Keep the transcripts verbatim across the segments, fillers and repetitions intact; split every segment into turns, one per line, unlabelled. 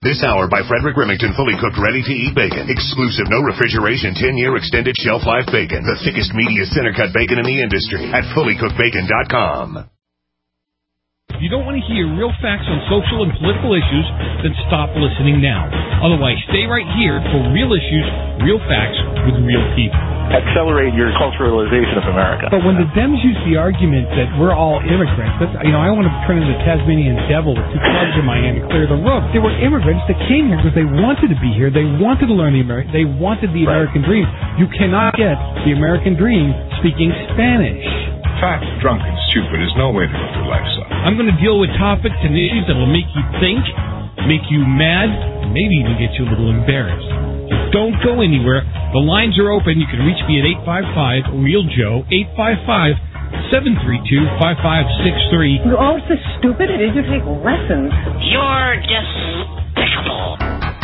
This hour by Frederick Remington, fully cooked, ready-to-eat bacon. Exclusive, no refrigeration, ten-year extended shelf life bacon. The thickest, meatiest center-cut bacon in the industry at fully cooked bacon dot com.
If you don't want to hear real facts on social and political issues, then stop listening now. Otherwise, stay right here for real issues, real facts with real people.
Accelerate your culturalization of America.
But when the Dems use the argument that we're all immigrants, that's, you know, I want to turn into the Tasmanian devil with two clubs in my hand and clear the road. They were immigrants that came here because they wanted to be here. They wanted to learn the American. They wanted the
Right.
American dream. You cannot get the American dream speaking Spanish.
Fat, drunk, and stupid is no way to go through life, son.
I'm going to deal with topics and issues that will make you think, make you mad, and maybe even get you a little embarrassed. So don't go anywhere. The lines are open. You can reach me at eight five five, real Joe, eight five five, seven three two, five five six three.
You're all so stupid. It is you take lessons.
You're despicable.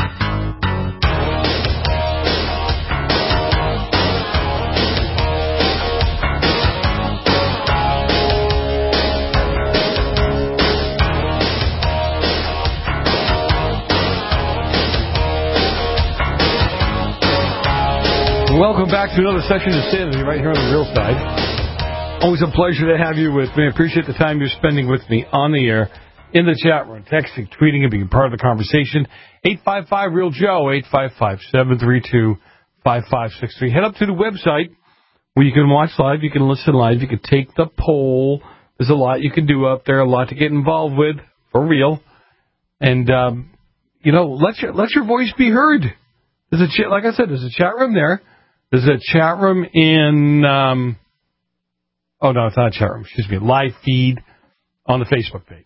Welcome back to another session of Sanity right here on the Real Side. Always a pleasure to have you with me. I appreciate the time you're spending with me on the air, in the chat room, texting, tweeting, and being part of the conversation. eight five five, real Joe, eight five five, seven three two, five five six three. Head up to the website where you can watch live, you can listen live, you can take the poll. There's a lot you can do up there, a lot to get involved with, for real. And, um, you know, let your, let your voice be heard. There's a ch- like I said, there's a chat room there. There's a chat room in, um, oh, no, it's not a chat room. Excuse me, live feed on the Facebook page.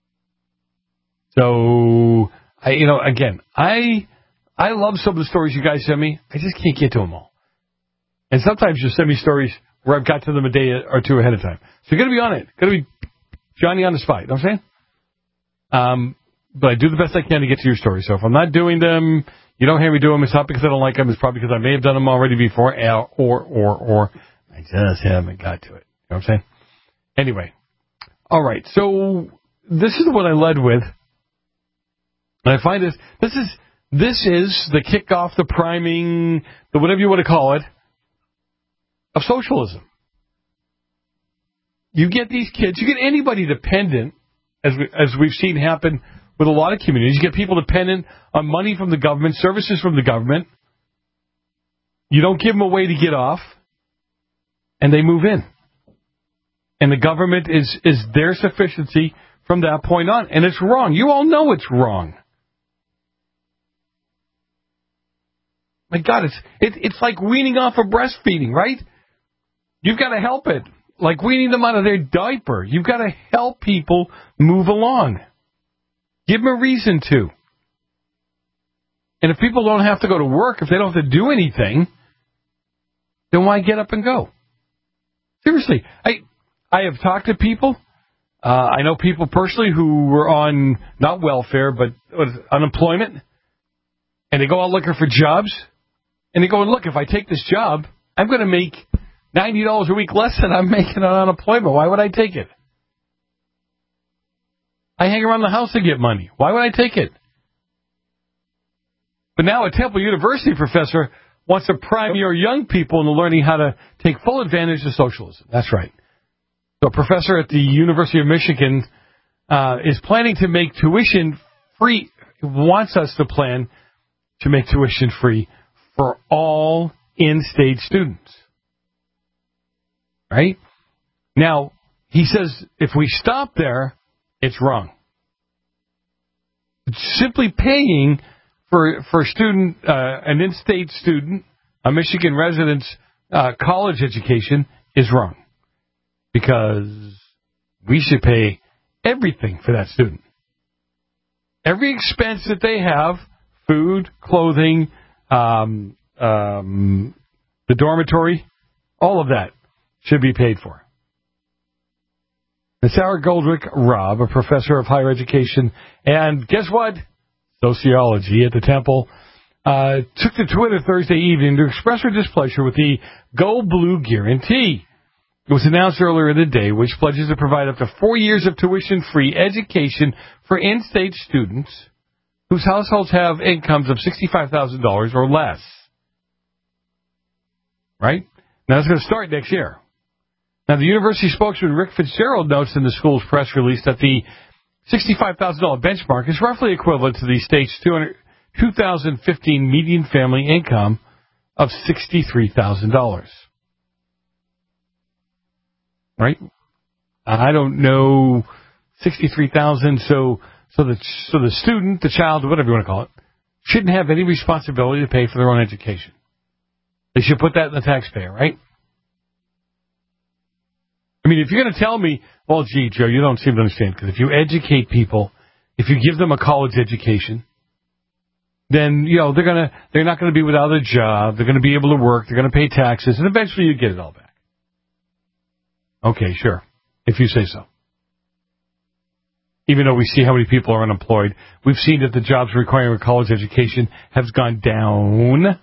So, I, you know, again, I I love some of the stories you guys send me. I just can't get to them all. And sometimes you send me stories where I've got to them a day or two ahead of time. So you're going to be on it. Going to be Johnny on the spot. You know what I'm saying? Um, but I do the best I can to get to your stories. So if I'm not doing them, you don't hear me do them, it's not because I don't like them. It's probably because I may have done them already before, or, or, or I just haven't got to it. You know what I'm saying? Anyway. All right. So this is what I led with. And I find this, this is, this is the kickoff, the priming, the whatever you want to call it, of socialism. You get these kids, you get anybody dependent, as we, as we've seen happen with a lot of communities. You get people dependent on money from the government, services from the government. You don't give them a way to get off, and they move in. And the government is, is their sufficiency from that point on. And it's wrong. You all know it's wrong. My God, it's it, it's like weaning off of breastfeeding, right? You've got to help it. Like weaning them out of their diaper. You've got to help people move along. Give them a reason to. And if people don't have to go to work, if they don't have to do anything, then why get up and go? Seriously, I I have talked to people. Uh, I know people personally who were on, not welfare, but what is it, unemployment. And they go out looking for jobs. And they go, look, if I take this job, I'm going to make ninety dollars a week less than I'm making on unemployment. Why would I take it? I hang around the house to get money. Why would I take it? But now a Temple University professor wants to prime your young people into learning how to take full advantage of socialism. That's right. So a professor at the University of Michigan uh, is planning to make tuition free, wants us to plan to make tuition free for all in-state students. Right? Now, he says if we stop there, it's wrong. Simply paying for for a student, uh, an in-state student, a Michigan resident's uh, college education is wrong. Because we should pay everything for that student. Every expense that they have, food, clothing, um, um, the dormitory, all of that should be paid for. And Sarah Goldrick Robb, a professor of higher education, and guess what? Sociology at the Temple, uh, took to Twitter Thursday evening to express her displeasure with the Go Blue Guarantee. It was announced earlier in the day, which pledges to provide up to four years of tuition-free education for in-state students whose households have incomes of sixty-five thousand dollars or less. Right? Now, that's going to start next year. Now, the university spokesman Rick Fitzgerald notes in the school's press release that the sixty-five thousand dollars benchmark is roughly equivalent to the state's two thousand fifteen median family income of sixty-three thousand dollars. Right? I don't know sixty-three thousand dollars, so so the so the student, the child, whatever you want to call it, shouldn't have any responsibility to pay for their own education. They should put that in the taxpayer, right? I mean, if you're going to tell me, well, gee, Joe, you don't seem to understand, because if you educate people, if you give them a college education, then, you know, they're going to, they're not going to be without a job, they're going to be able to work, they're going to pay taxes, and eventually you get it all back. Okay, sure, if you say so. Even though we see how many people are unemployed, we've seen that the jobs requiring a college education have gone down.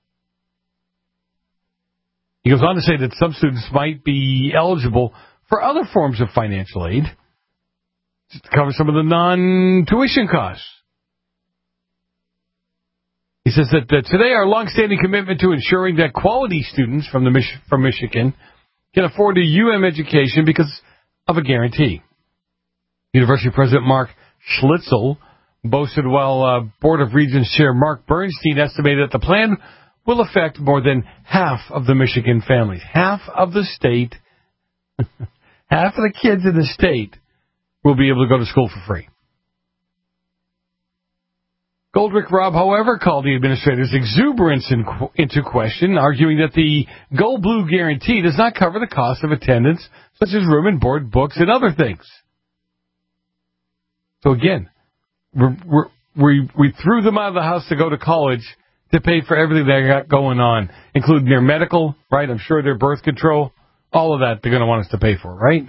He goes on to say that some students might be eligible for other forms of financial aid to cover some of the non-tuition costs. He says that uh, today our longstanding commitment to ensuring that quality students from the Mich- from Michigan can afford a U M education because of a guarantee. University President Mark Schlitzel boasted while uh, Board of Regents Chair Mark Bernstein estimated that the plan will affect more than half of the Michigan families. Half of the state, half of the kids in the state will be able to go to school for free. Goldrick Robb, however, called the administrator's exuberance in, into question, arguing that the Go Blue guarantee does not cover the cost of attendance, such as room and board, books, and other things. So again, we're, we're, we we threw them out of the house to go to college to pay for everything they got going on, including their medical, right? I'm sure their birth control, all of that they're going to want us to pay for, right?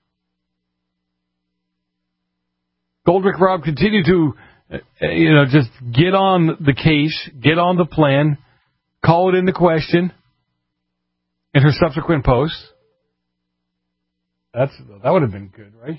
Goldrick Robb continued to, uh, you know, just get on the case, get on the plan, call it into question in her subsequent posts. That's that would have been good, right?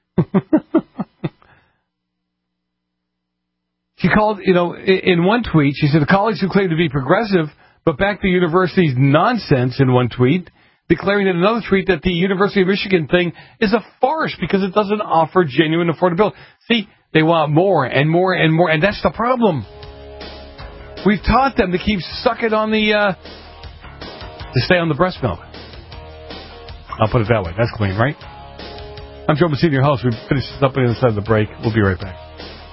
She called, you know, in one tweet, she said, the colleagues who claim to be progressive but back the university's nonsense in one tweet, declaring in another tweet that the University of Michigan thing is a farce because it doesn't offer genuine affordability. See, they want more and more and more, and that's the problem. We've taught them to keep sucking on the, uh, to stay on the breast milk. I'll put it that way. That's clean, right? I'm Joe Messina, your host. We finish this up on the other side of the break. We'll be right back.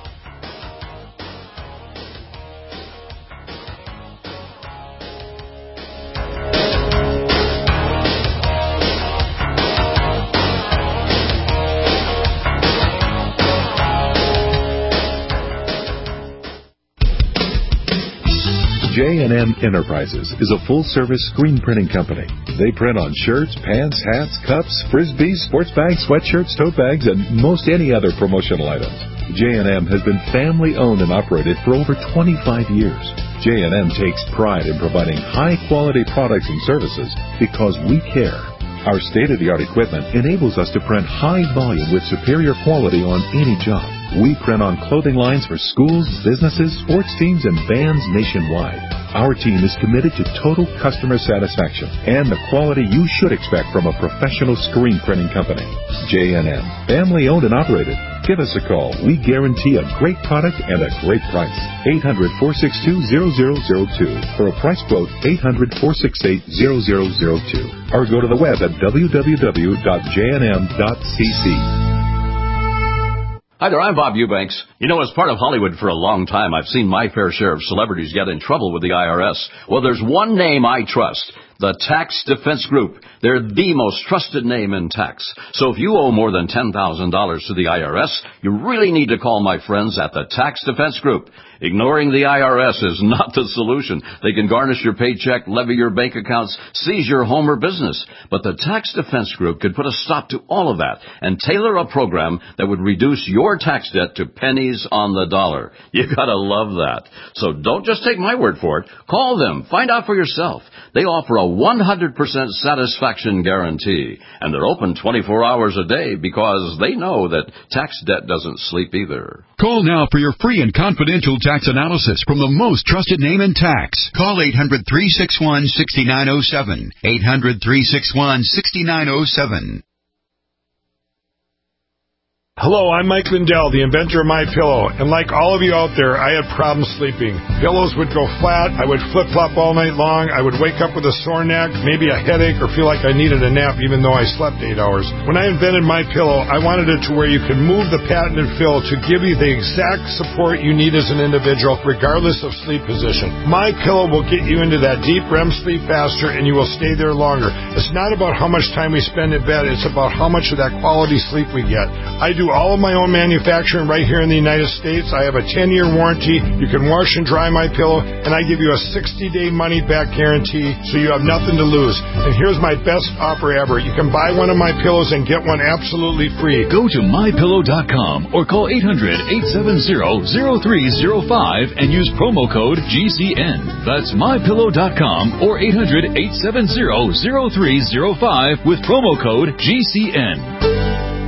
J and M Enterprises is a full-service screen printing company. They print on shirts, pants, hats, cups, frisbees, sports bags, sweatshirts, tote bags, and most any other promotional items. J and M has been family-owned and operated for over twenty-five years. J and M takes pride in providing high-quality products and services because we care. Our state-of-the-art equipment enables us to print high volume with superior quality on any job. We print on clothing lines for schools, businesses, sports teams, and bands nationwide. Our team is committed to total customer satisfaction and the quality you should expect from a professional screen printing company. J and M, family-owned and operated. Give us a call. We guarantee a great product and a great price. eight hundred, four six two, zero zero zero two. For a price quote, eight hundred, four six eight, zero zero zero two. Or go to the web at w w w dot j n m dot c c.
Hi there, I'm Bob Eubanks. You know, as part of Hollywood for a long time, I've seen my fair share of celebrities get in trouble with the I R S. Well, there's one name I trust. The Tax Defense Group. They're the most trusted name in tax. So if you owe more than ten thousand dollars to the I R S, you really need to call my friends at the Tax Defense Group. Ignoring the I R S is not the solution. They can garnish your paycheck, levy your bank accounts, seize your home or business. But the Tax Defense Group could put a stop to all of that and tailor a program that would reduce your tax debt to pennies on the dollar. You gotta love that. So don't just take my word for it. Call them. Find out for yourself. They offer a one hundred percent satisfaction guarantee. And they're open twenty-four hours a day because they know that tax debt doesn't sleep either.
Call now for your free and confidential tax analysis from the most trusted name in tax. Call eight hundred, three six one, six nine zero seven. eight hundred, three six one, six nine zero seven.
Hello, I'm Mike Lindell, the inventor of MyPillow, and like all of you out there, I had problems sleeping. Pillows would go flat, I would flip-flop all night long, I would wake up with a sore neck, maybe a headache, or feel like I needed a nap even though I slept eight hours. When I invented MyPillow, I wanted it to where you could move the patented fill to give you the exact support you need as an individual, regardless of sleep position. MyPillow will get you into that deep R E M sleep faster, and you will stay there longer. It's not about how much time we spend in bed, it's about how much of that quality sleep we get. I do all of my own manufacturing right here in the United States. I have a ten-year warranty. You can wash and dry my pillow, and I give you a sixty-day money-back guarantee, so you have nothing to lose. And here's my best offer ever. You can buy one of my pillows and get one absolutely free.
Go to my pillow dot com or call eight hundred, eight seven zero, zero three zero five and use promo code G C N. That's my pillow dot com or eight hundred, eight seven zero, zero three zero five with promo code G C N.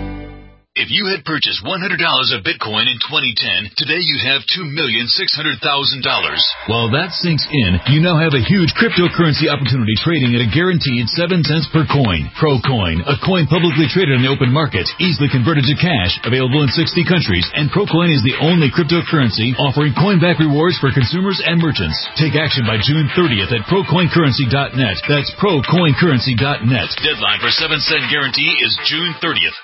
If you had purchased one hundred dollars of Bitcoin in twenty ten, today you'd have two million six hundred thousand dollars.
While that sinks in, you now have a huge cryptocurrency opportunity trading at a guaranteed seven cents per coin. ProCoin, a coin publicly traded on the open market, easily converted to cash, available in sixty countries, and ProCoin is the only cryptocurrency offering coin-back rewards for consumers and merchants. Take action by June thirtieth at pro coin currency dot net. That's pro coin currency dot net.
Deadline for seven cent guarantee is June thirtieth.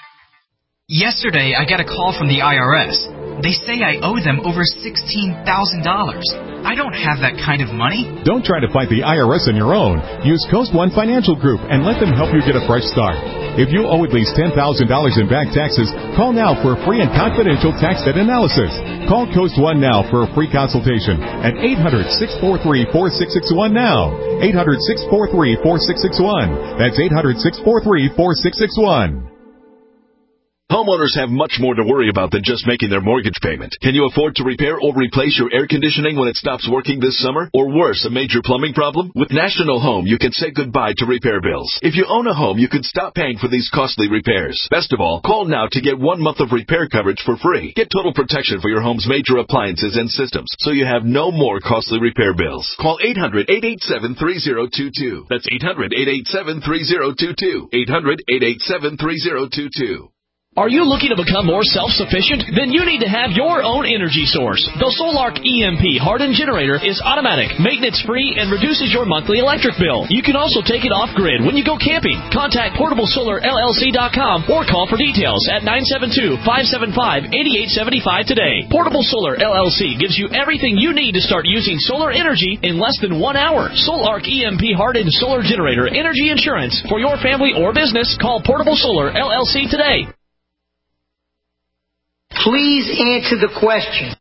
Yesterday, I got a call from the I R S. They say I owe them over sixteen thousand dollars. I don't have that kind of money.
Don't try to fight the I R S on your own. Use Coast One Financial Group and let them help you get a fresh start. If you owe at least ten thousand dollars in back taxes, call now for a free and confidential tax debt analysis. Call Coast One now for a free consultation at eight hundred, six four three, four six six one now. eight hundred, six four three, four six six one. That's eight hundred, six four three, four six six one.
Homeowners have much more to worry about than just making their mortgage payment. Can you afford to repair or replace your air conditioning when it stops working this summer? Or worse, a major plumbing problem? With National Home, you can say goodbye to repair bills. If you own a home, you can stop paying for these costly repairs. Best of all, call now to get one month of repair coverage for free. Get total protection for your home's major appliances and systems, so you have no more costly repair bills. Call eight hundred, eight eight seven, three zero two two. That's eight hundred, eight eight seven, three zero two two. eight hundred, eight eight seven, three zero two two.
Are you looking to become more self-sufficient? Then you need to have your own energy source. The Solark E M P hardened generator is automatic, maintenance-free, and reduces your monthly electric bill. You can also take it off-grid when you go camping. Contact portable solar L L C dot com or call for details at nine seven two, five seven five, eight eight seven five today. Portable Solar L L C gives you everything you need to start using solar energy in less than one hour. Solark E M P hardened solar generator energy insurance for your family or business. Call Portable Solar L L C today.
Please answer the question.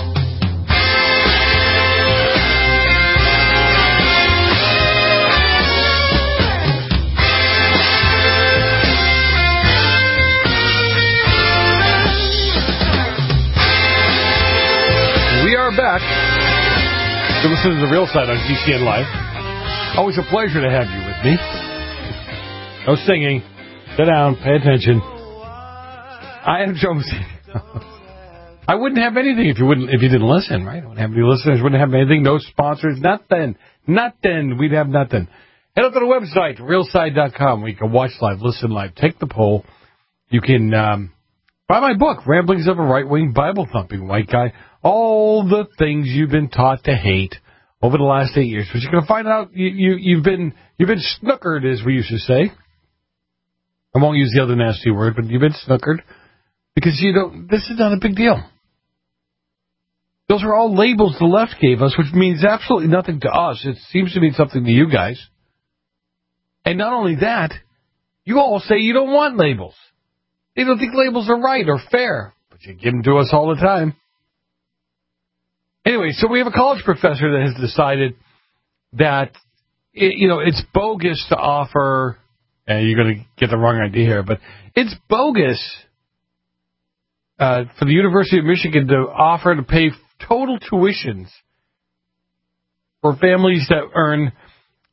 We are back. You're listening to The Real Side on G C N Live. Always a pleasure to have you with me. No singing. Sit down. Pay attention. I am Joe Messina. I wouldn't have anything if you wouldn't if you didn't listen, right? I wouldn't have any listeners, wouldn't have anything, no sponsors, nothing. Nothing. We'd have nothing. Head up to the website, real side dot com, where you can watch live, listen live, take the poll. You can um, buy my book, Ramblings of a Right-Wing Bible-Thumping White Guy. All the things you've been taught to hate over the last eight years. But you're going to find out you, you, you've been you've been snookered, as we used to say. I won't use the other nasty word, but you've been snookered. Because, you know, this is not a big deal. Those are all labels the left gave us, which means absolutely nothing to us. It seems to mean something to you guys. And not only that, you all say you don't want labels. You don't think labels are right or fair. But you give them to us all the time. Anyway, so we have a college professor that has decided that, it, you know, it's bogus to offer, and you're going to get the wrong idea here, but it's bogus Uh, for the University of Michigan to offer to pay total tuitions for families that earn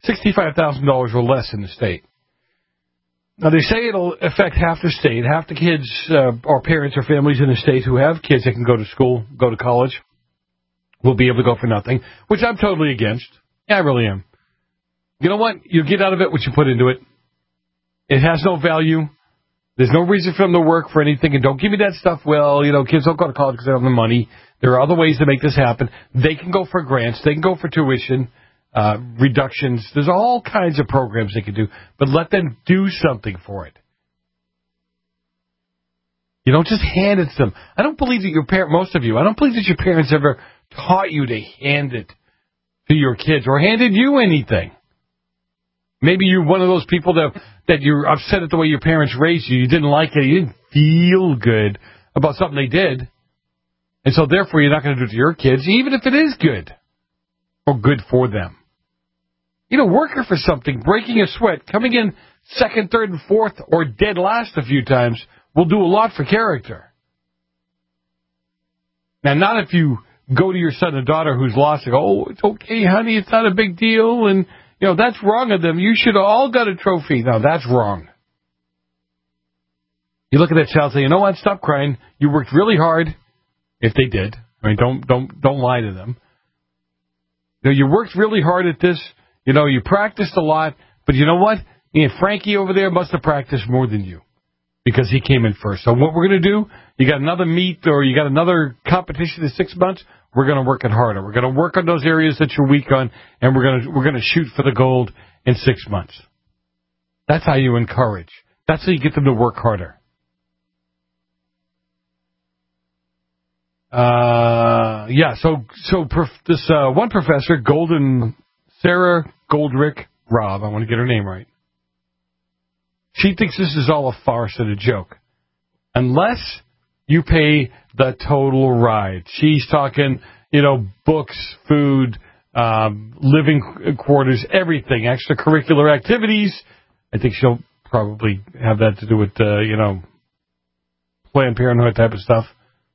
sixty-five thousand dollars or less in the state. Now, they say it'll affect half the state. Half the kids uh, or parents or families in the state who have kids that can go to school, go to college, will be able to go for nothing, which I'm totally against. Yeah, I really am. You know what? You get out of it what you put into it. It has no value. There's no reason for them to work for anything. And don't give me that stuff, well, you know, kids don't go to college because they don't have the money. There are other ways to make this happen. They can go for grants. They can go for tuition uh, reductions. There's all kinds of programs they can do. But let them do something for it. You don't just hand it to them. I don't believe that your parent, most of you, I don't believe that your parents ever taught you to hand it to your kids or handed you anything. Maybe you're one of those people that that you're upset at the way your parents raised you. You didn't like it. You didn't feel good about something they did. And so, therefore, you're not going to do it to your kids, even if it is good or good for them. You know, working for something, breaking a sweat, coming in second, third, and fourth, or dead last a few times will do a lot for character. Now, not if you go to your son and daughter who's lost and go, oh, it's okay, honey, it's not a big deal, and, you know, that's wrong of them. You should have all got a trophy. No, that's wrong. You look at that child and say, you know what, stop crying. You worked really hard, if they did. I mean, don't don't don't lie to them. You know, you worked really hard at this. You know, you practiced a lot, but you know what? And Frankie over there must have practiced more than you because he came in first. So what we're going to do, you got another meet or you got another competition in six months, we're going to work it harder. We're going to work on those areas that you're weak on, and we're going to we're going to shoot for the gold in six months. That's how you encourage. That's how you get them to work harder. Uh, yeah, so so prof, this uh, one professor, Golden Sarah Goldrick Robb, I want to get her name right. She thinks this is all a farce and a joke, unless you pay the total ride. She's talking, you know, books, food, um, living quarters, everything, extracurricular activities. I think she'll probably have that to do with, uh, you know, Planned Parenthood type of stuff.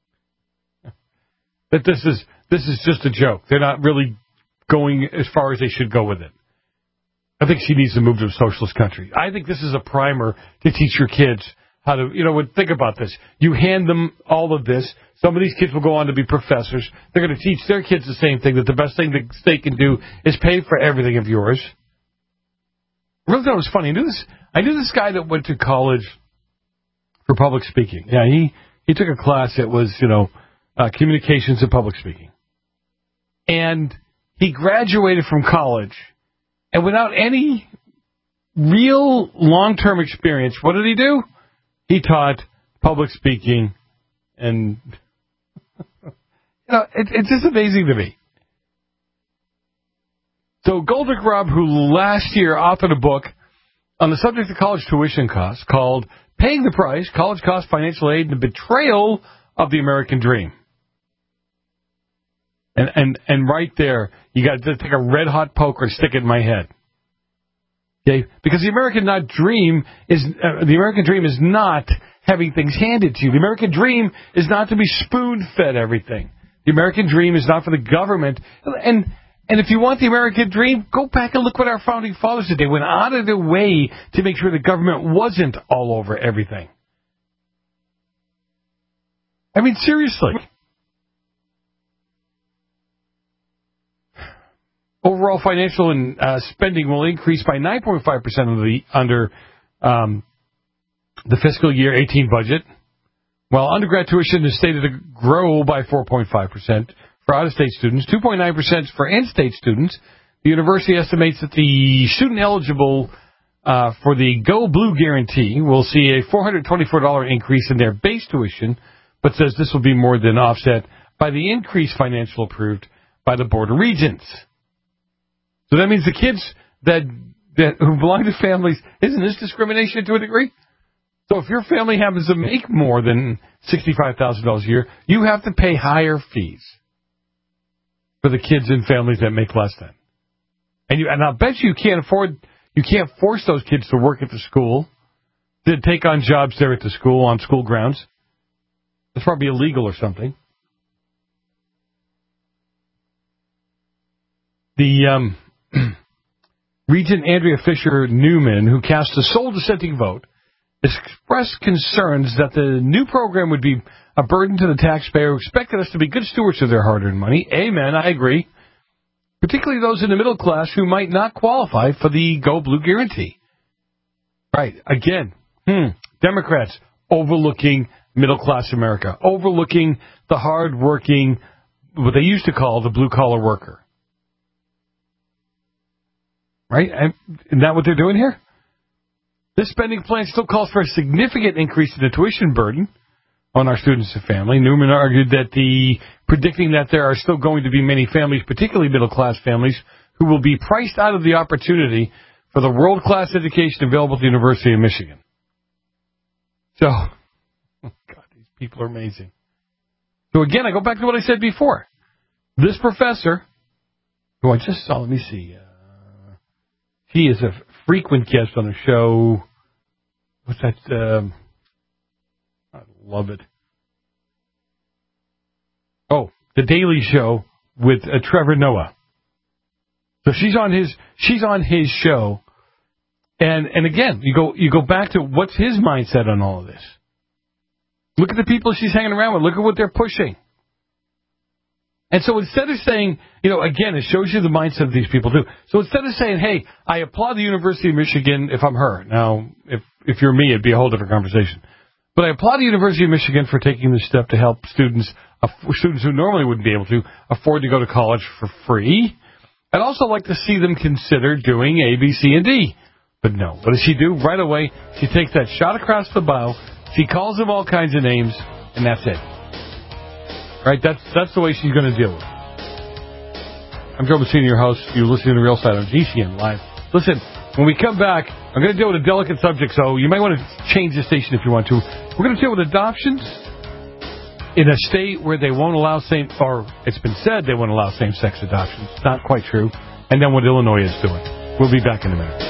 That this is this is just a joke. They're not really going as far as they should go with it. I think she needs to move to a socialist country. I think this is a primer to teach your kids how to, you know, think about this. You hand them all of this. Some of these kids will go on to be professors. They're going to teach their kids the same thing, that the best thing that they can do is pay for everything of yours. I really thought it was funny. I knew this, I knew this guy that went to college for public speaking. Yeah, he, he took a class that was, you know, Uh, communications and public speaking. And he graduated from college, and without any real long-term experience, what did he do? He taught public speaking, and you know, it, it's just amazing to me. So Goldrick Robb, who last year authored a book on the subject of college tuition costs called Paying the Price, College Cost, Financial Aid, and the Betrayal of the American Dream. And, and and right there, you got to take a red-hot poker and stick it in my head. Okay? Because the American not dream is uh, the American dream is not having things handed to you. The American dream is not to be spoon-fed everything. The American dream is not for the government. And and if you want the American dream, go back and look what our founding fathers did. They went out of their way to make sure the government wasn't all over everything. I mean, seriously. Overall financial and uh, spending will increase by nine point five percent of the, under um, the fiscal year eighteen budget, while undergrad tuition is stated to grow by four point five percent for out-of-state students, two point nine percent for in-state students. The university estimates that the student eligible uh, for the Go Blue Guarantee will see a four hundred twenty-four dollars increase in their base tuition, but says this will be more than offset by the increased financial approved by the Board of Regents. So that means the kids that, that who belong to families, isn't this discrimination to a degree? So if your family happens to make more than sixty-five thousand dollars a year, you have to pay higher fees for the kids in families that make less than. And you, and I'll bet you can't afford, you can't force those kids to work at the school, to take on jobs there at the school, on school grounds. That's probably illegal or something. The, um, Regent Andrea Fisher Newman, who cast a sole dissenting vote, expressed concerns that the new program would be a burden to the taxpayer who expected us to be good stewards of their hard-earned money. Amen, I agree. Particularly those in the middle class who might not qualify for the Go Blue guarantee. Right, again, hmm, Democrats overlooking middle-class America, overlooking the hard-working, what they used to call the blue-collar worker. Right? Isn't that what they're doing here? This spending plan still calls for a significant increase in the tuition burden on our students and family. Newman argued that the predicting that there are still going to be many families, particularly middle-class families, who will be priced out of the opportunity for the world-class education available at the University of Michigan. So, oh God, these people are amazing. So again, I go back to what I said before. This professor, who I just saw, let me see, uh, he is a frequent guest on the show. What's that? Um, I love it. Oh, The Daily Show with uh, Trevor Noah. So she's on his she's on his show, and and again, you go you go back to what's his mindset on all of this. Look at the people she's hanging around with. Look at what they're pushing. And so instead of saying, you know, again, it shows you the mindset of these people too. So instead of saying, hey, I applaud the University of Michigan if I'm her. Now, if if you're me, it'd be a whole different conversation. But I applaud the University of Michigan for taking this step to help students, uh, students who normally wouldn't be able to, afford to go to college for free. I'd also like to see them consider doing A, B, C, and D. But no. What does she do? Right away, she takes that shot across the bow. She calls them all kinds of names, and that's it. Right? That's that's the way she's going to deal with it. I'm Joe Messina, your host. You're listening to Real Side on G C N Live. Listen, when we come back, I'm going to deal with a delicate subject, so you might want to change the station if you want to. We're going to deal with adoptions in a state where they won't allow same, or it's been said they won't allow same-sex adoptions. It's not quite true. And then what Illinois is doing. We'll be back in a minute.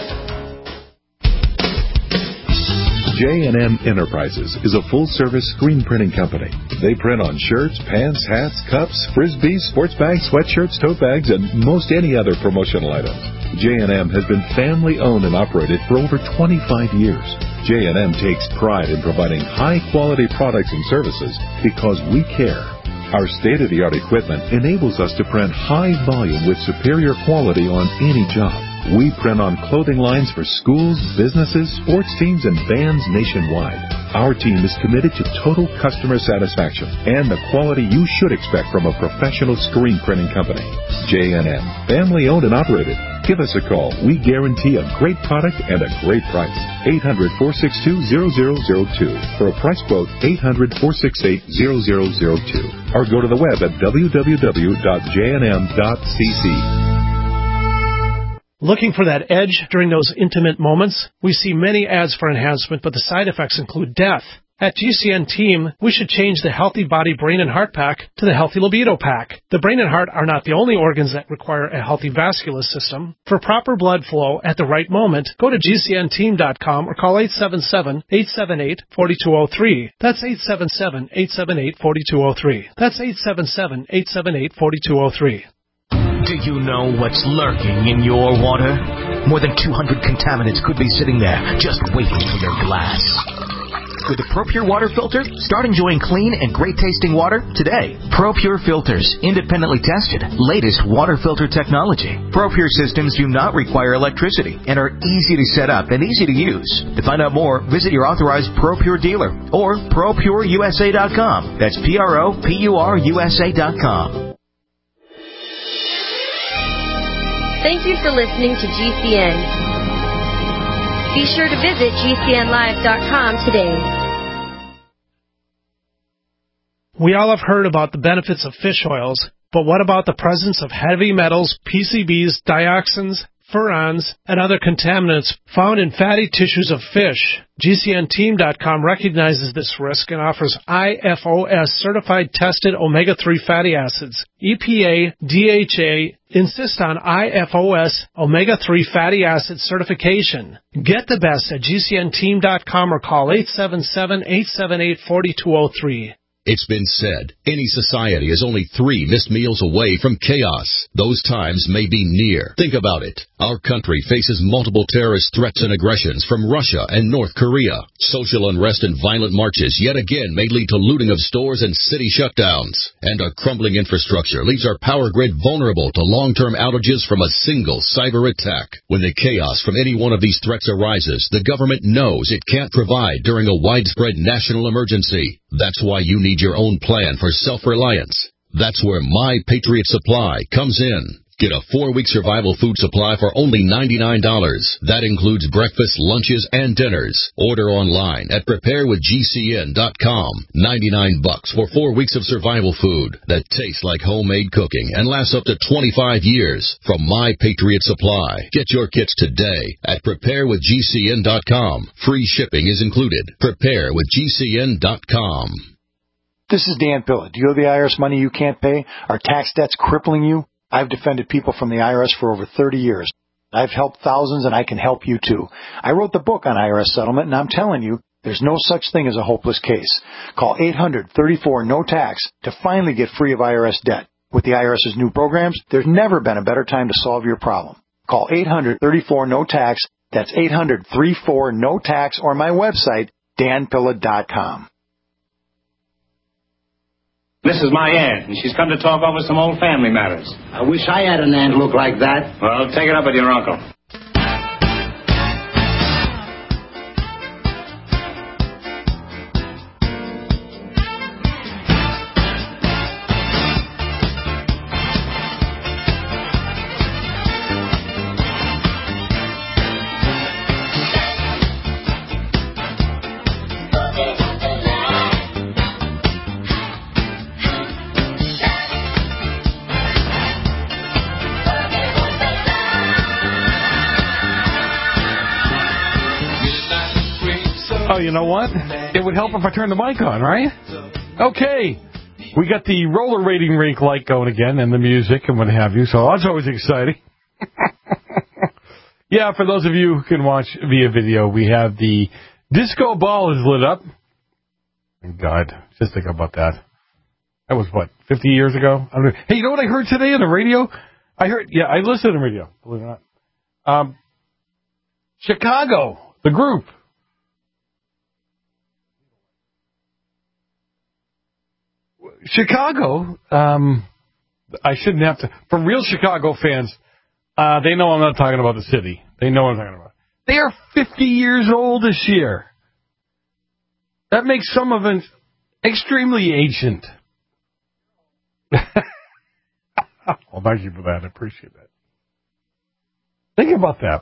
J and M Enterprises is a full-service screen printing company. They print on shirts, pants, hats, cups, frisbees, sports bags, sweatshirts, tote bags, and most any other promotional items. J and M has been family-owned and operated for over twenty-five years. J and M takes pride in providing high-quality products and services because we care. Our state-of-the-art equipment enables us to print high volume with superior quality on any job. We print on clothing lines for schools, businesses, sports teams, and bands nationwide. Our team is committed to total customer satisfaction and the quality you should expect from a professional screen printing company. J and M, family owned and operated. Give us a call. We guarantee a great product and a great price. eight hundred, four six two, zero zero zero two. For a price quote, eight hundred, four six eight, zero zero zero two. Or go to the web at w w w dot j n m dot c c.
Looking for that edge during those intimate moments? We see many ads for enhancement, but the side effects include death. At G C N Team, we should change the Healthy Body Brain and Heart Pack to the Healthy Libido Pack. The brain and heart are not the only organs that require a healthy vascular system. For proper blood flow at the right moment, go to G C N team dot com or call eight seven seven, eight seven eight, four two zero three. That's eight seven seven, eight seven eight, four two zero three. That's eight seven seven, eight seven eight, four two zero three.
Do you know what's lurking in your water? More than two hundred contaminants could be sitting there, just waiting for your glass. With a ProPure water filter, start enjoying clean and great-tasting water today. ProPure filters, independently tested, latest water filter technology. ProPure systems do not require electricity and are easy to set up and easy to use. To find out more, visit your authorized ProPure dealer or pro pure u s a dot com. That's P R O P U R U S A dot com.
Thank you for listening to G C N. Be sure to visit G C N live dot com today.
We all have heard about the benefits of fish oils, but what about the presence of heavy metals, P C Bs, dioxins, furans, and other contaminants found in fatty tissues of fish? G C N team dot com recognizes this risk and offers I F O S certified tested omega three fatty acids. E P A, D H A insist on I F O S omega three fatty acid certification. Get the best at G C N team dot com or call eight seven seven, eight seven eight, four two zero three.
It's been said, any society is only three missed meals away from chaos. Those times may be near. Think about it. Our country faces multiple terrorist threats and aggressions from Russia and North Korea. Social unrest and violent marches yet again may lead to looting of stores and city shutdowns. And a crumbling infrastructure leaves our power grid vulnerable to long-term outages from a single cyber attack. When the chaos from any one of these threats arises, the government knows it can't provide during a widespread national emergency. That's why you need your own plan for self-reliance. That's where My Patriot Supply comes in. Get a four-week survival food supply for only ninety-nine dollars. That includes breakfast, lunches, and dinners. Order online at prepare with G C N dot com. ninety-nine bucks for four weeks of survival food that tastes like homemade cooking and lasts up to twenty-five years from My Patriot Supply. Get your kits today at prepare with G C N dot com. Free shipping is included. prepare with G C N dot com.
This is Dan Pilla. Do you owe the I R S money you can't pay? Are tax debts crippling you? I've defended people from the I R S for over thirty years. I've helped thousands, and I can help you, too. I wrote the book on I R S settlement, and I'm telling you, there's no such thing as a hopeless case. Call eight hundred, thirty-four, no tax to finally get free of I R S debt. With the IRS's new programs, there's never been a better time to solve your problem. Call eight hundred, thirty-four, no tax. That's eight hundred, thirty-four, no tax, or my website, dan pilla dot com.
This is my aunt, and she's come to talk over some old family matters.
I wish I had an aunt look like that.
Well, take it up with your uncle.
Oh, you know what? It would help if I turned the mic on, right? Okay. We got the roller rating rink light going again and the music and what have you, so that's always exciting. Yeah, for those of you who can watch via video, we have the disco ball is lit up. Thank God. Just think about that. That was, what, fifty years ago? I don't know. Hey, you know what I heard today on the radio? I heard, yeah, I listened to the radio, believe it or not. Um, Chicago, the group. Chicago, um, I shouldn't have to. For real Chicago fans, uh, they know I'm not talking about the city. They know what I'm talking about. They are fifty years old this year. That makes some of them extremely ancient. Well, thank you for that. I appreciate that. Think about that.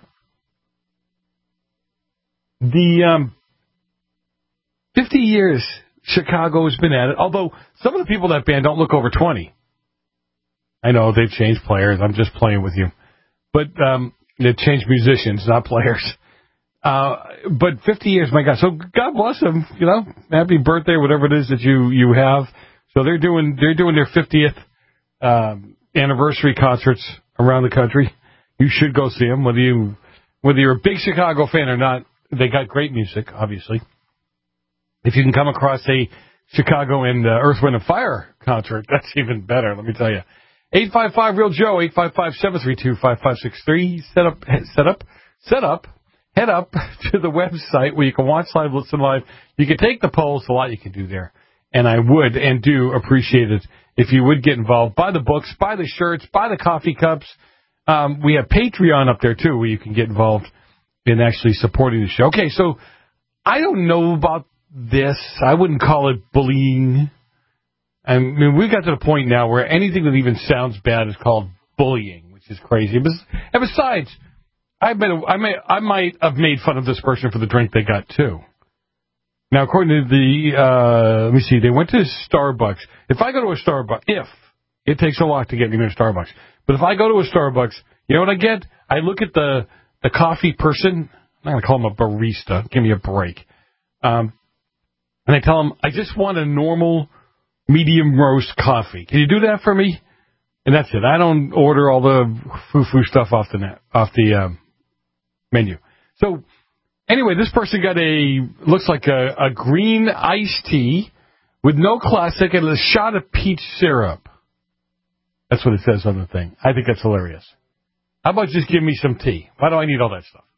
The um, fifty years Chicago has been at it, although some of the people in that band don't look over twenty. I know they've changed players. I'm just playing with you. But um, they've changed musicians, not players. Uh, but fifty years, my God. So God bless them. You know, happy birthday, whatever it is that you, you have. So they're doing they're doing their fiftieth um, anniversary concerts around the country. You should go see them, whether you whether you're a big Chicago fan or not. They got great music, obviously. If you can come across a Chicago and uh, Earth, Wind, and Fire concert, that's even better, let me tell you. eight five five, real Joe, eight five five, seven three two, five five six three. Set up, set up, set up, head up to the website where you can watch live, listen live. You can take the polls, a lot you can do there. And I would and do appreciate it if you would get involved. Buy the books, buy the shirts, buy the coffee cups. Um, we have Patreon up there, too, where you can get involved in actually supporting the show. Okay, so I don't know about this. I wouldn't call it bullying. I mean, we got to the point now where anything that even sounds bad is called bullying, which is crazy. And besides, I bet I may I might have made fun of this person for the drink they got too. Now, according to the uh, let me see, they went to Starbucks. If I go to a Starbucks, if it takes a lot to get me to Starbucks, but if I go to a Starbucks, you know what I get? I look at the the coffee person. I'm not gonna call him a barista. Give me a break. Um, and I tell him I just want a normal medium roast coffee. Can you do that for me? And that's it. I don't order all the foo-foo stuff off the net, off the um, menu. So anyway, this person got a looks like a, a green iced tea with no classic and a shot of peach syrup. That's what it says on the thing. I think that's hilarious. How about just give me some tea? Why do I need all that stuff?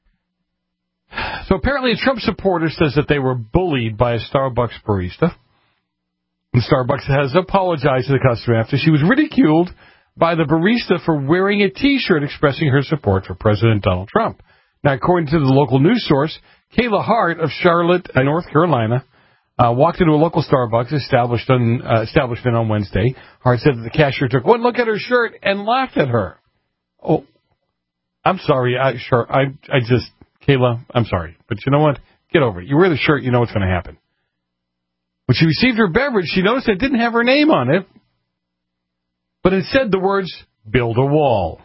So apparently a Trump supporter says that they were bullied by a Starbucks barista. And Starbucks has apologized to the customer after she was ridiculed by the barista for wearing a T-shirt expressing her support for President Donald Trump. Now, according to the local news source, Kayla Hart of Charlotte, North Carolina, uh, walked into a local Starbucks established on, uh, establishment on Wednesday. Hart said that the cashier took one look at her shirt and laughed at her. Oh, I'm sorry. I sure I I just Kayla, I'm sorry, but you know what? Get over it. You wear the shirt, you know what's going to happen. When she received her beverage, she noticed it didn't have her name on it, but it said the words "Build a Wall."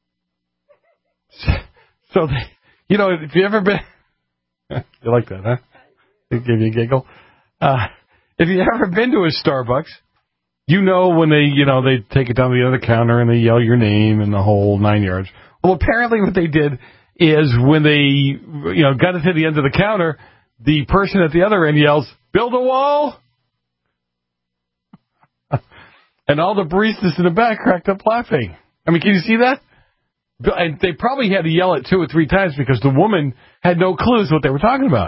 So, they, you know, if you ever been, you like that, huh? It gave you a giggle. Uh, if you ever been to a Starbucks, you know when they, you know, they take it down to the other counter and they yell your name and the whole nine yards. Well, apparently what they did is when they, you know, got it to the end of the counter, the person at the other end yells, "Build a wall!" And all the baristas in the back cracked up laughing. I mean, can you see that? And they probably had to yell it two or three times because the woman had no clues what they were talking about.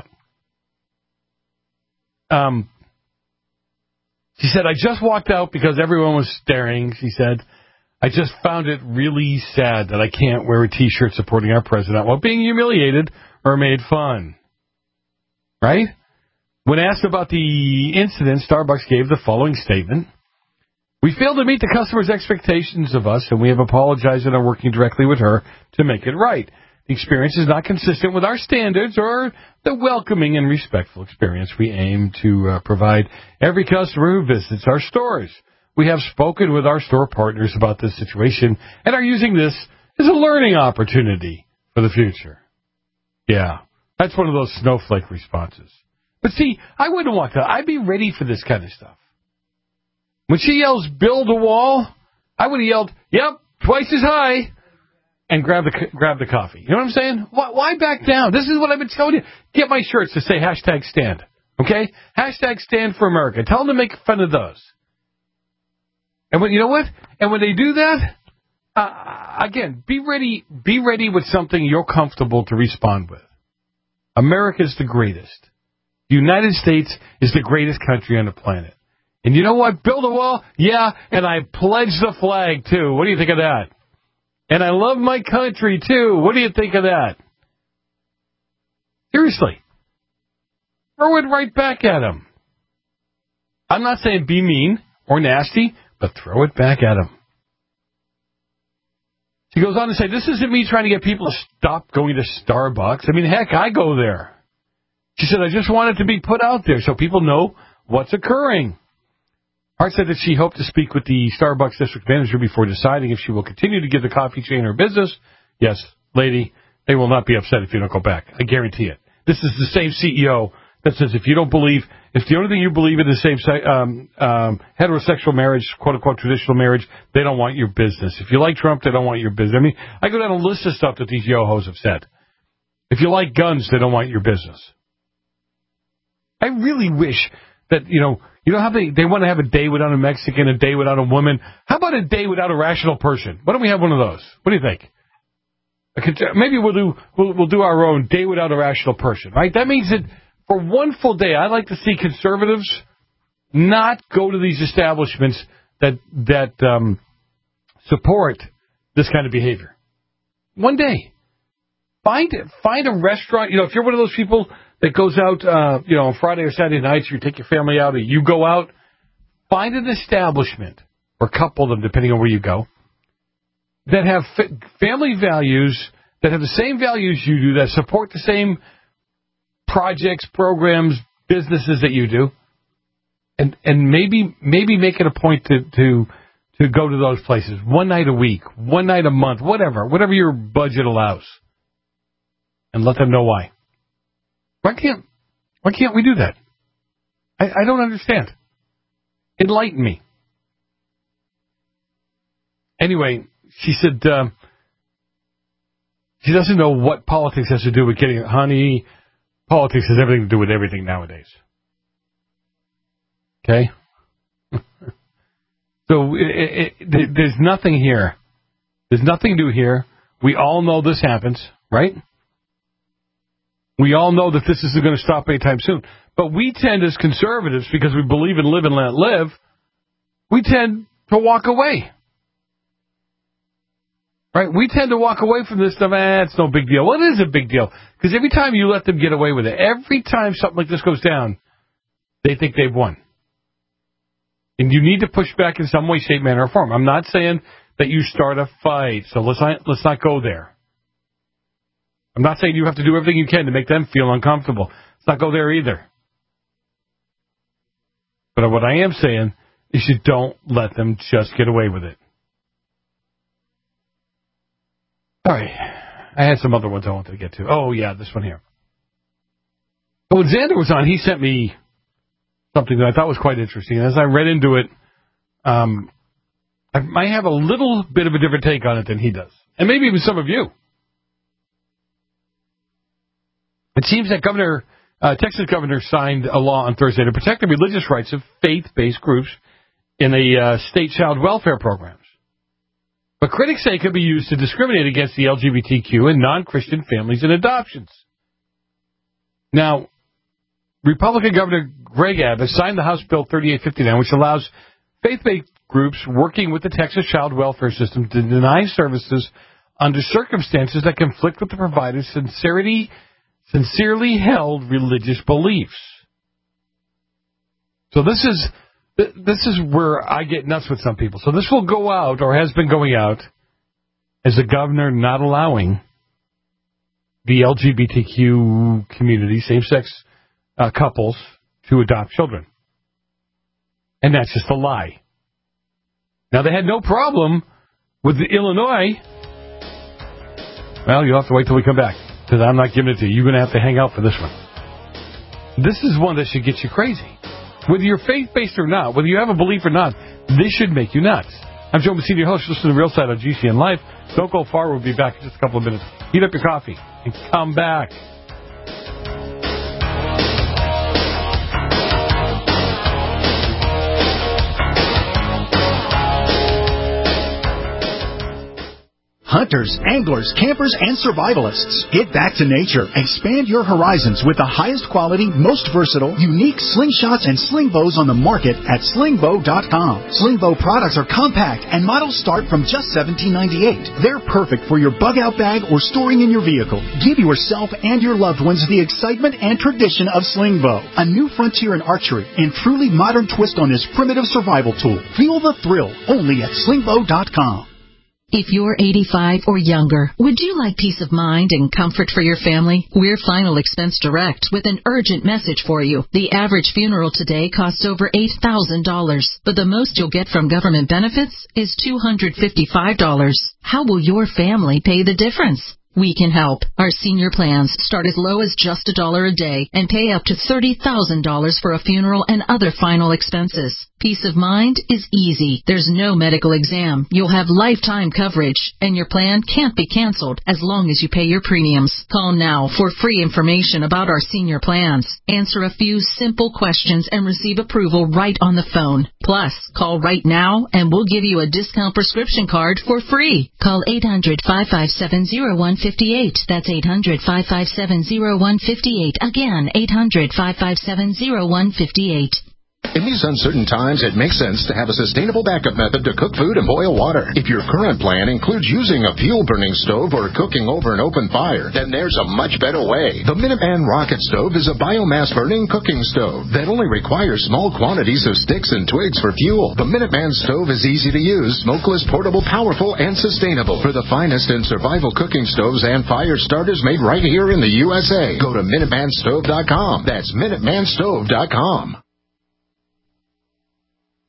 Um, she said, "I just walked out because everyone was staring," she said. "I just found it really sad that I can't wear a T-shirt supporting our president while being humiliated or made fun." Right? When asked about the incident, Starbucks gave the following statement. "We failed to meet the customer's expectations of us, and we have apologized and are working directly with her to make it right. The experience is not consistent with our standards or the welcoming and respectful experience we aim to uh, provide every customer who visits our stores. We have spoken with our store partners about this situation and are using this as a learning opportunity for the future." Yeah, that's one of those snowflake responses. But see, I wouldn't walk out. I'd be ready for this kind of stuff. When she yells, "Build a wall," I would have yelled, "Yep, twice as high," and grab the grab the coffee. You know what I'm saying? Why, why back down? This is what I've been telling you. Get my shirts to say hashtag stand. Okay? Hashtag stand for America. Tell them to make fun of those. And when, you know what? And when they do that, uh, again, be ready, be ready with something you're comfortable to respond with. America is the greatest. The United States is the greatest country on the planet. And you know what? Build a wall? Yeah, and I pledge the flag, too. What do you think of that? And I love my country, too. What do you think of that? Seriously. Throw it right back at them. I'm not saying be mean or nasty, but throw it back at them. She goes on to say, "This isn't me trying to get people to stop going to Starbucks. I mean, heck, I go there." She said, "I just want it to be put out there so people know what's occurring." Hart said that she hoped to speak with the Starbucks district manager before deciding if she will continue to give the coffee chain her business. Yes, lady, they will not be upset if you don't go back. I guarantee it. This is the same C E O that says if you don't believe, if the only thing you believe in is same um, um, heterosexual marriage, quote-unquote traditional marriage, they don't want your business. If you like Trump, they don't want your business. I mean, I go down a list of stuff that these yo-hos have said. If you like guns, they don't want your business. I really wish that, you know, you know how they, they want to have a day without a Mexican, a day without a woman? How about a day without a rational person? Why don't we have one of those? What do you think? Maybe we'll do we'll, we'll do our own day without a rational person, right? That means that for one full day, I'd like to see conservatives not go to these establishments that that um, support this kind of behavior. One day, find find a restaurant. You know, if you're one of those people that goes out, uh, you know, on Friday or Saturday nights, you take your family out, or you go out, find an establishment, or a couple of them, depending on where you go, that have fa- family values, that have the same values you do, that support the same projects, programs, businesses that you do, and and maybe maybe make it a point to to to go to those places one night a week, one night a month, whatever, whatever your budget allows, and let them know why. Why can't why can't we do that? I, I don't understand. Enlighten me. Anyway, she said um, she doesn't know what politics has to do with getting honey. Politics has everything to do with everything nowadays. Okay? So it, it, it, there's nothing here. There's nothing new here. We all know this happens, right? We all know that this isn't going to stop anytime soon. But we tend as conservatives, because we believe in live and let live, we tend to walk away. Right? We tend to walk away from this stuff. Eh, it's no big deal. Well, it is a big deal. Because every time you let them get away with it, every time something like this goes down, they think they've won. And you need to push back in some way, shape, manner, or form. I'm not saying that you start a fight, so let's not, let's not go there. I'm not saying you have to do everything you can to make them feel uncomfortable. Let's not go there either. But what I am saying is you don't let them just get away with it. All right. I had some other ones I wanted to get to. Oh, yeah, this one here. So when Xander was on, he sent me something that I thought was quite interesting. And as I read into it, um, I might have a little bit of a different take on it than he does. And maybe even some of you. It seems that Governor, uh, Texas Governor signed a law on Thursday to protect the religious rights of faith-based groups in the uh, state child welfare programs. But critics say it could be used to discriminate against the L G B T Q and non-Christian families and adoptions. Now, Republican Governor Greg Abbott signed the House Bill thirty-eight fifty-nine, which allows faith-based groups working with the Texas child welfare system to deny services under circumstances that conflict with the provider's sincerity sincerely held religious beliefs. So this is this is where I get nuts with some people. So this will go out, or has been going out, as the governor not allowing the L G B T Q community, same-sex uh, couples, to adopt children. And that's just a lie. Now, they had no problem with the Illinois. Well, you'll have to wait till we come back, because I'm not giving it to you. You're going to have to hang out for this one. This is one that should get you crazy. Whether you're faith-based or not, whether you have a belief or not, this should make you nuts. I'm Joe Messina, your host. Listen to The Real Side on G C N Live. Don't go far. We'll be back in just a couple of minutes. Heat up your coffee and come back.
Hunters, anglers, campers, and survivalists. Get back to nature. Expand your horizons with the highest quality, most versatile, unique slingshots and sling bows on the market at sling bow dot com. Sling bow products are compact and models start from just seventeen ninety-eight. They're perfect for your bug out bag or storing in your vehicle. Give yourself and your loved ones the excitement and tradition of sling bow, a new frontier in archery and truly modern twist on this primitive survival tool. Feel the thrill only at sling bow dot com.
If you're eighty-five or younger, would you like peace of mind and comfort for your family? We're Final Expense Direct with an urgent message for you. The average funeral today costs over eight thousand dollars, but the most you'll get from government benefits is two hundred fifty-five dollars. How will your family pay the difference? We can help. Our senior plans start as low as just a dollar a day and pay up to thirty thousand dollars for a funeral and other final expenses. Peace of mind is easy. There's no medical exam. You'll have lifetime coverage, and your plan can't be canceled as long as you pay your premiums. Call now for free information about our senior plans. Answer a few simple questions and receive approval right on the phone. Plus, call right now and we'll give you a discount prescription card for free. Call eight hundred, five five seven, zero one five eight. That's eight hundred, five five seven, zero one five eight. Again, eight hundred, five five seven, zero one five eight.
In these uncertain times, it makes sense to have a sustainable backup method to cook food and boil water. If your current plan includes using a fuel-burning stove or cooking over an open fire, then there's a much better way. The Minuteman Rocket Stove is a biomass-burning cooking stove that only requires small quantities of sticks and twigs for fuel. The Minuteman Stove is easy to use, smokeless, portable, powerful, and sustainable. For the finest in survival cooking stoves and fire starters made right here in the U S A, go to minuteman stove dot com. That's minuteman stove dot com.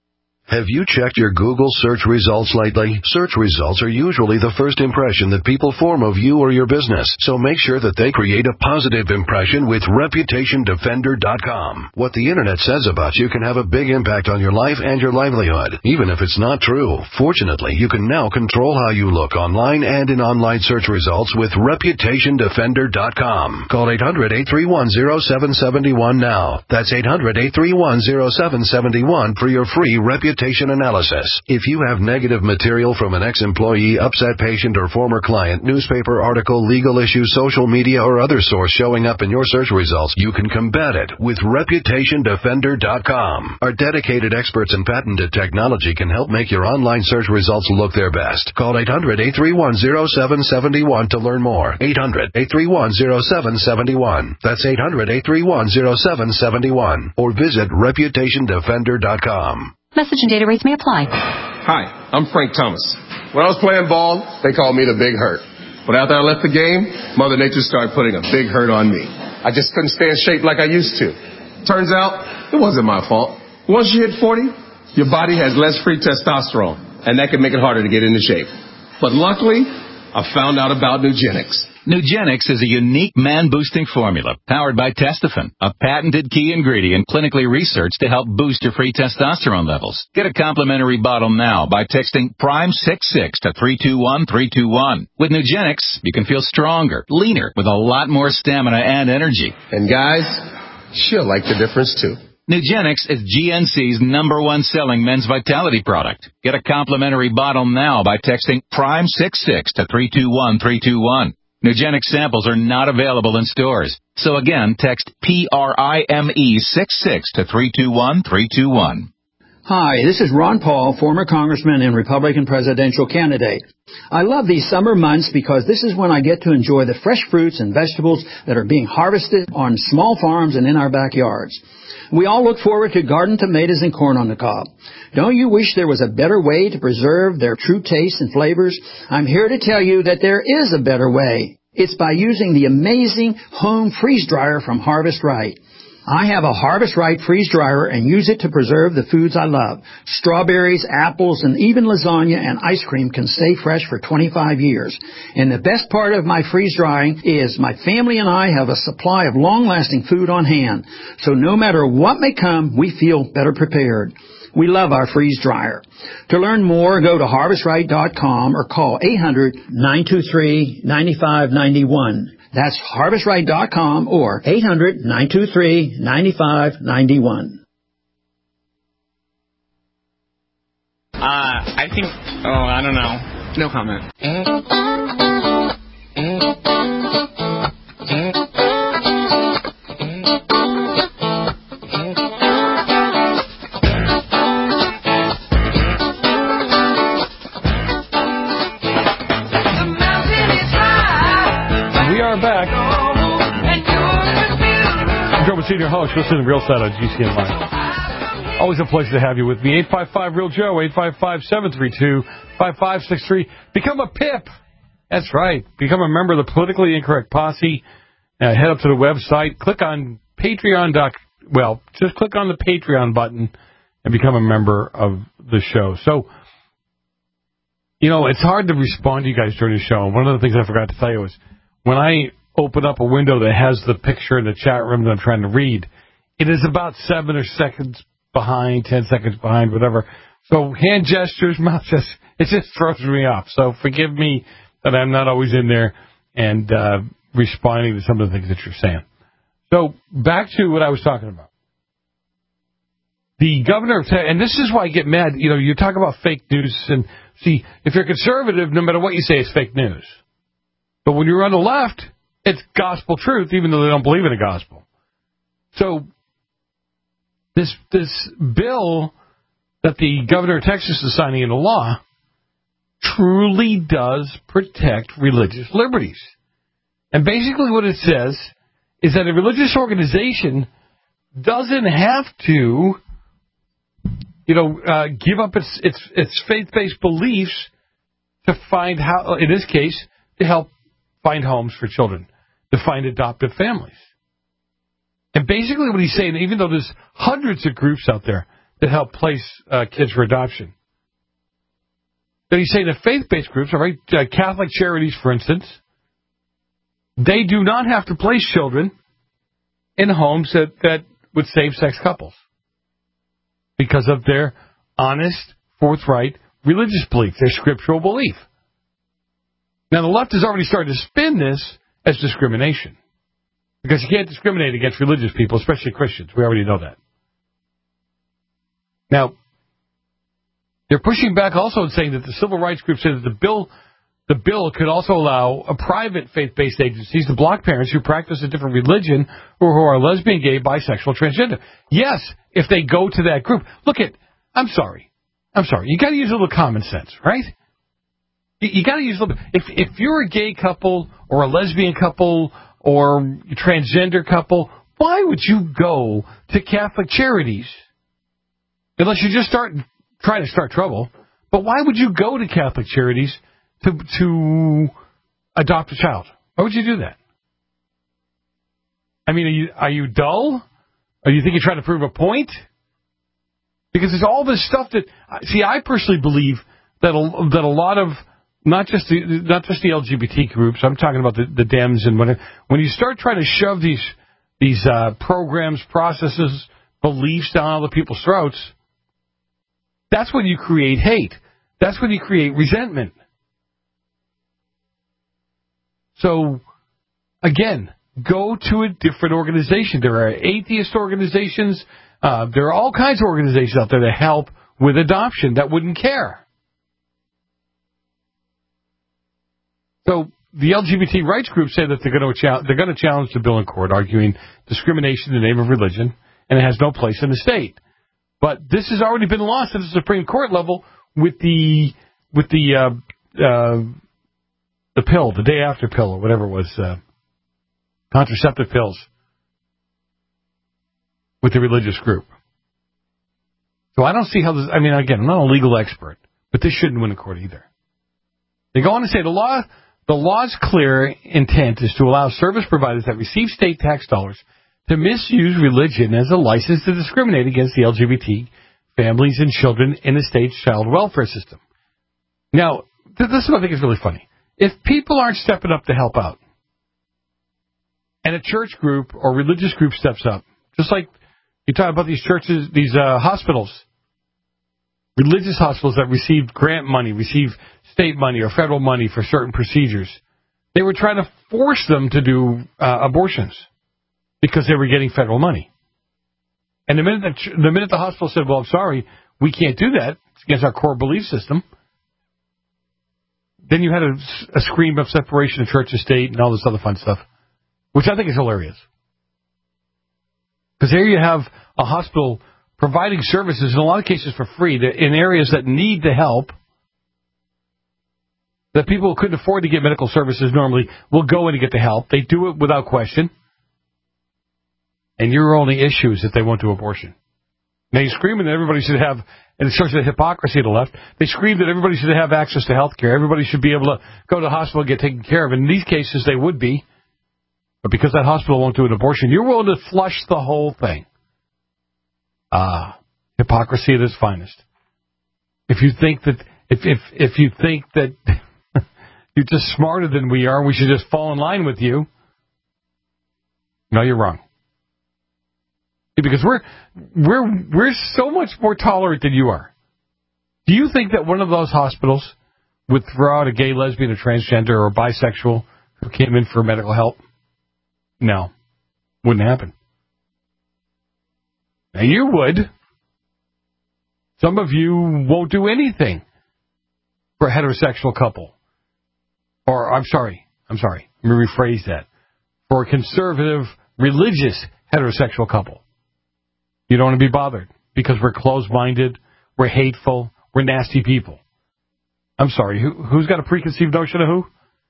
Have you checked your Google search results lately? Search results are usually the first impression that people form of you or your business, so make sure that they create a positive impression with Reputation Defender dot com. What the internet says about you can have a big impact on your life and your livelihood, even if it's not true. Fortunately, you can now control how you look online and in online search results with Reputation Defender dot com. Call eight hundred, eight three one, zero seven seven one now. That's eight hundred, eight three one, zero seven seven one for your free reputation analysis. If you have negative material from an ex-employee, upset patient, or former client, newspaper article, legal issue, social media, or other source showing up in your search results, you can combat it with Reputation Defender dot com. Our dedicated experts and patented technology can help make your online search results look their best. Call eight hundred, eight three one, zero seven seven one to learn more. eight hundred, eight three one, zero seven seven one. That's eight hundred, eight three one, zero seven seven one. Or visit Reputation Defender dot com.
Message and data rates may apply.
Hi, I'm Frank Thomas. When I was playing ball, they called me the Big Hurt. But after I left the game, Mother Nature started putting a big hurt on me. I just couldn't stay in shape like I used to. Turns out, it wasn't my fault. Once you hit forty, your body has less free testosterone, and that can make it harder to get into shape. But luckily, I found out about Nugenix.
Nugenix is a unique man-boosting formula powered by Testofen, a patented key ingredient clinically researched to help boost your free testosterone levels. Get a complimentary bottle now by texting Prime sixty-six to three two one three two one. With Nugenix, you can feel stronger, leaner, with a lot more stamina and energy.
And guys, she'll like the difference too.
Nugenix is G N C's number one selling men's vitality product. Get a complimentary bottle now by texting Prime sixty-six to three two one three two one. Nugenix samples are not available in stores. So again, text P R I M E sixty-six to three two one three two one.
Hi, this is Ron Paul, former congressman and Republican presidential candidate. I love these summer months because this is when I get to enjoy the fresh fruits and vegetables that are being harvested on small farms and in our backyards. We all look forward to garden tomatoes and corn on the cob. Don't you wish there was a better way to preserve their true taste and flavors? I'm here to tell you that there is a better way. It's by using the amazing home freeze dryer from Harvest Right. I have a Harvest Right freeze dryer and use it to preserve the foods I love. Strawberries, apples, and even lasagna and ice cream can stay fresh for twenty-five years. And the best part of my freeze drying is my family and I have a supply of long-lasting food on hand. So no matter what may come, we feel better prepared. We love our freeze dryer. To learn more, go to harvest right dot com or call eight hundred, nine two three, nine five nine one. That's harvest right dot com or eight hundred, nine two three, nine five nine one.
Uh, I think, oh, I don't know. No comment.
Back. I'm Joe Senior Host. Listen to Real Side on G C N Live. Always a pleasure to have you with me. eight five five Real Joe, eight five five, seven three two, five five six three. Become a P I P. That's right. Become a member of the Politically Incorrect Posse. Uh, head up to the website. Click on Patreon. Well, just click on the Patreon button and become a member of the show. So, you know, it's hard to respond to you guys during the show. One of the things I forgot to tell you was, when I open up a window that has the picture in the chat room that I'm trying to read, it is about seven or seconds behind, ten seconds behind, whatever. So hand gestures, mouth gestures, it just throws me off. So forgive me that I'm not always in there and uh, responding to some of the things that you're saying. So back to what I was talking about. The governor of Texas, and this is why I get mad. You know, you talk about fake news, and see, if you're conservative, no matter what you say, it's fake news. But when you're on the left, it's gospel truth, even though they don't believe in the gospel. So this this bill that the governor of Texas is signing into law truly does protect religious liberties. And basically what it says is that a religious organization doesn't have to, you know, uh, give up its, its, its faith-based beliefs to find how, in this case, to help find homes for children, to find adoptive families. And basically what he's saying, even though there's hundreds of groups out there that help place uh, kids for adoption. Then he's saying that faith-based groups, all right, uh, Catholic Charities, for instance, they do not have to place children in homes that, that with same-sex couples because of their honest, forthright religious belief, their scriptural belief. Now, the left has already started to spin this as discrimination because you can't discriminate against religious people, especially Christians. We already know that. Now, they're pushing back also and saying that the civil rights group said that the bill the bill could also allow a private faith-based agencies to block parents who practice a different religion or who are lesbian, gay, bisexual, transgender. Yes, if they go to that group. Look at, I'm sorry. I'm sorry. You got to use a little common sense, right? You, you got to use a little bit. If, if you're a gay couple or a lesbian couple or a transgender couple, why would you go to Catholic Charities? Unless you just start trying to start trouble. But why would you go to Catholic Charities to to adopt a child? Why would you do that? I mean, are you are you dull? Or you think you're trying to prove a point? Because there's all this stuff that, see, I personally believe that a, that a lot of not just the not just the L G B T groups. I'm talking about the, the Dems and when when you start trying to shove these these uh, programs, processes, beliefs down other people's throats. That's when you create hate. That's when you create resentment. So, again, go to a different organization. There are atheist organizations. Uh, there are all kinds of organizations out there that help with adoption that wouldn't care. So, the L G B T rights groups say that they're going to challenge, they're going to challenge the bill in court, arguing discrimination in the name of religion, and it has no place in the state. But this has already been lost at the Supreme Court level with the with the uh, uh, the pill, the day after pill, or whatever it was, uh, contraceptive pills, with the religious group. So I don't see how this. I mean, again, I'm not a legal expert, but this shouldn't win in court either. They go on to say the law, the law's clear intent is to allow service providers that receive state tax dollars to misuse religion as a license to discriminate against the L G B T families and children in the state's child welfare system. Now, th- this is what I think is really funny. If people aren't stepping up to help out, and a church group or religious group steps up, just like you talk about these churches, these uh, hospitals, religious hospitals that receive grant money, receive state money or federal money for certain procedures, they were trying to force them to do uh, abortions. Because they were getting federal money. And the minute the, the minute the hospital said, well, I'm sorry, we can't do that, it's against our core belief system, then you had a, a scream of separation of church and state and all this other fun stuff, which I think is hilarious. Because here you have a hospital providing services, in a lot of cases for free, in areas that need the help, that people who couldn't afford to get medical services normally will go in and get the help. They do it without question. And your only issue is that they won't do abortion. Now, you're screaming that everybody should have, and it shows the hypocrisy of the left, they scream that everybody should have access to health care. Everybody should be able to go to the hospital and get taken care of. In these cases, they would be. But because that hospital won't do an abortion, you're willing to flush the whole thing. Ah, hypocrisy at its finest. If you think that, if if if you think that you're just smarter than we are, we should just fall in line with you, no, you're wrong. Because we're we're we're so much more tolerant than you are. Do you think that one of those hospitals would throw out a gay, lesbian, or transgender or bisexual who came in for medical help? No, wouldn't happen. Now you would. Some of you won't do anything for a heterosexual couple, or I'm sorry, I'm sorry. Let me rephrase that. For a conservative, religious heterosexual couple. You don't want to be bothered because we're closed-minded, we're hateful, we're nasty people. I'm sorry, who, who's got a preconceived notion of who?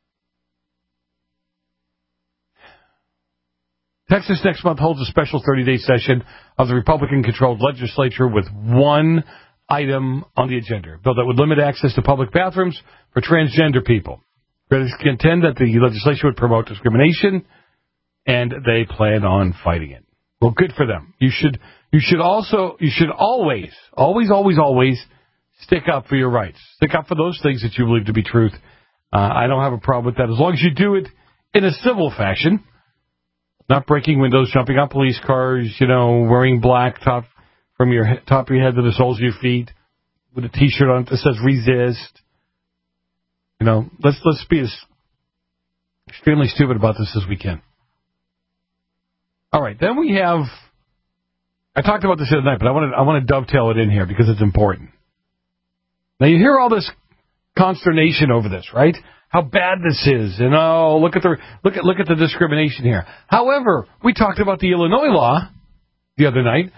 Texas next month holds a special thirty-day session of the Republican-controlled legislature with one item on the agenda, a bill that would limit access to public bathrooms for transgender people. Critics contend that the legislation would promote discrimination, and they plan on fighting it. Well, good for them. You should You should also, you should always, always, always, always stick up for your rights. Stick up for those things that you believe to be truth. Uh, I don't have a problem with that as long as you do it in a civil fashion. Not breaking windows, jumping on police cars, you know, wearing black top from your he- top of your head to the soles of your feet with a T-shirt on that says resist. You know, let's let's be as extremely stupid about this as we can. All right, then we have, I talked about this the other night, but I want to I want to dovetail it in here because it's important. Now, you hear all this consternation over this, right? How bad this is, and oh, look at the look at look at the discrimination here. However, we talked about the Illinois law the other night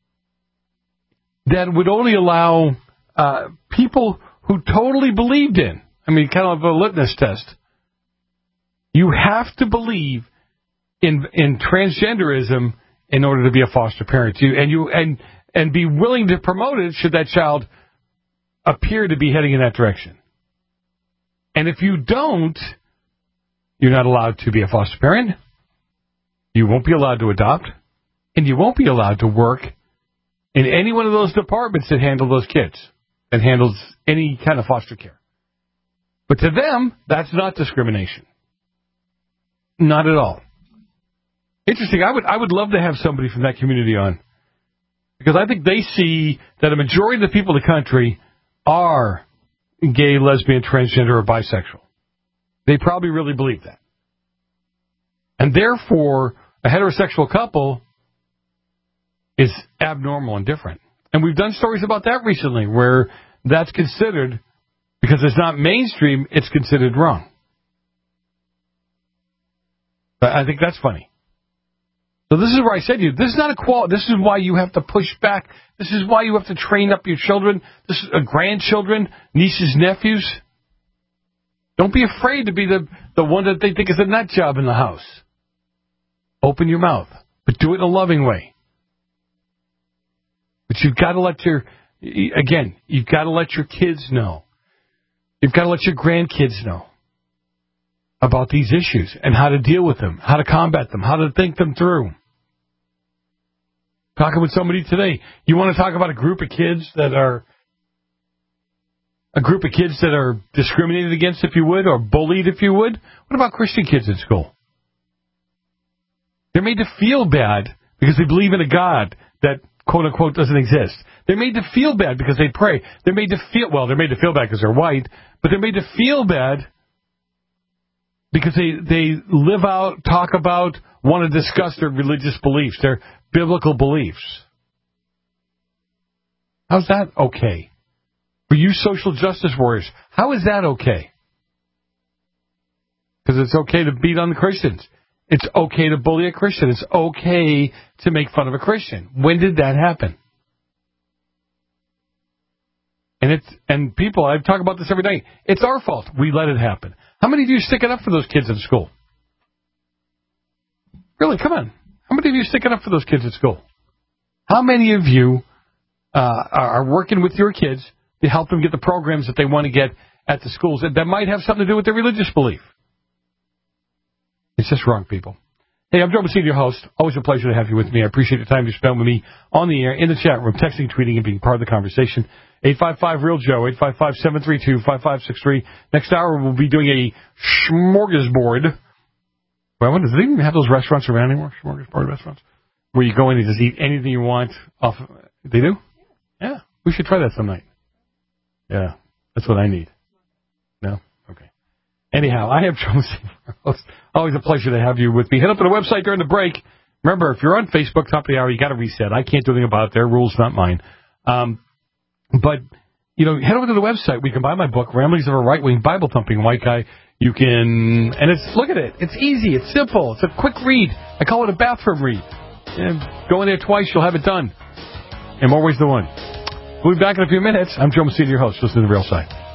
that would only allow uh, people who totally believed in. I mean, kind of a litmus test. You have to believe in in transgenderism in order to be a foster parent. You and you and and be willing to promote it should that child appear to be heading in that direction. And if you don't, you're not allowed to be a foster parent. You won't be allowed to adopt. And you won't be allowed to work in any one of those departments that handle those kids, that handles any kind of foster care. But to them, that's not discrimination. Not at all. Interesting. I would I would love to have somebody from that community on. Because I think they see that a majority of the people in the country are gay, lesbian, transgender, or bisexual. They probably really believe that. And therefore, a heterosexual couple is abnormal and different. And we've done stories about that recently where that's considered, because it's not mainstream, it's considered wrong. But I think that's funny. So this is where I said to you, this is not equality. This is why you have to push back. This is why you have to train up your children, this is, uh, grandchildren, nieces, nephews. Don't be afraid to be the, the one that they think is a nut job in the house. Open your mouth, but do it in a loving way. But you've got to let your, again, you've got to let your kids know. You've got to let your grandkids know about these issues and how to deal with them, how to combat them, how to think them through. Talking with somebody today, you want to talk about a group of kids that are a group of kids that are discriminated against, if you would, or bullied, if you would. What about Christian kids in school? They're made to feel bad because they believe in a God that, quote unquote, doesn't exist. They're made to feel bad because they pray. They're made to feel, well, they're made to feel bad because they're white, but they're made to feel bad because they, they live out, talk about, want to discuss their religious beliefs, their biblical beliefs. How's that okay? For you social justice warriors, how is that okay? Because it's okay to beat on the Christians. It's okay to bully a Christian. It's okay to make fun of a Christian. When did that happen? And it's and people, I talk about this every day. It's our fault. We let it happen. How many of you are sticking up for those kids in school? Really, come on. How many of you are sticking up for those kids at school? How many of you uh, are working with your kids to help them get the programs that they want to get at the schools that, that might have something to do with their religious belief? It's just wrong, people. Hey, I'm Joe Messina, your host. Always a pleasure to have you with me. I appreciate the time you spent with me on the air, in the chat room, texting, tweeting, and being part of the conversation. eight five five, real Joe, eight five five, seven three two, five five six three. Next hour, we'll be doing a smorgasbord. Well, I wonder, do they even have those restaurants around anymore? Smorgasbord restaurants? Where you go in and just eat anything you want off. They do? Yeah. We should try that some night. Yeah. That's what I need. No? Okay. Anyhow, I have Joe Messina. Always a pleasure to have you with me. Head up to the website during the break. Remember, if you're on Facebook, top of the hour, you got to reset. I can't do anything about it. Their rules, not mine. Um, but, you know, head over to the website. We can buy my book, Ramblings of a Right-Wing Bible-Thumping White Guy. You can, and it's, look at it. It's easy. It's simple. It's a quick read. I call it a bathroom read. And go in there twice, you'll have it done. In more ways than one. We'll be back in a few minutes. I'm Joe Messina, your host. Listen to The Real Side.